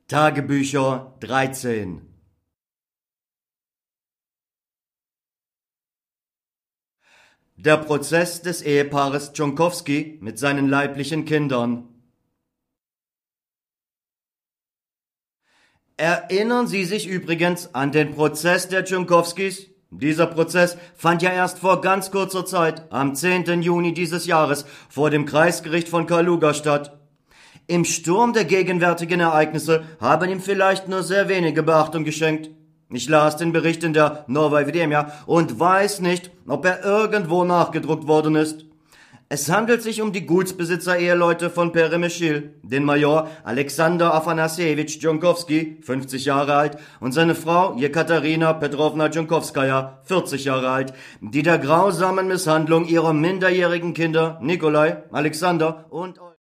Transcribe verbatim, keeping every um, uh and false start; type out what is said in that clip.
Tagebücher dreizehn. Der Prozess des Ehepaares Tschonkowski mit seinen leiblichen Kindern. Erinnern Sie sich übrigens an den Prozess der Tschonkowskis? Dieser Prozess fand ja erst vor ganz kurzer Zeit, am zehnten Juni dieses Jahres, vor dem Kreisgericht von Kaluga statt. Im Sturm der gegenwärtigen Ereignisse haben ihm vielleicht nur sehr wenige Beachtung geschenkt. Ich las den Bericht in der Novaya Vechemia und weiß nicht, ob er irgendwo nachgedruckt worden ist. Es handelt sich um die Gutsbesitzer-Eheleute von Peremeschil, den Major Alexander Afanassjewitsch Tschonkowski, fünfzig Jahre alt, und seine Frau Jekaterina Petrowna Tschonkowskaja, vierzig Jahre alt, die der grausamen Misshandlung ihrer minderjährigen Kinder Nikolai, Alexander und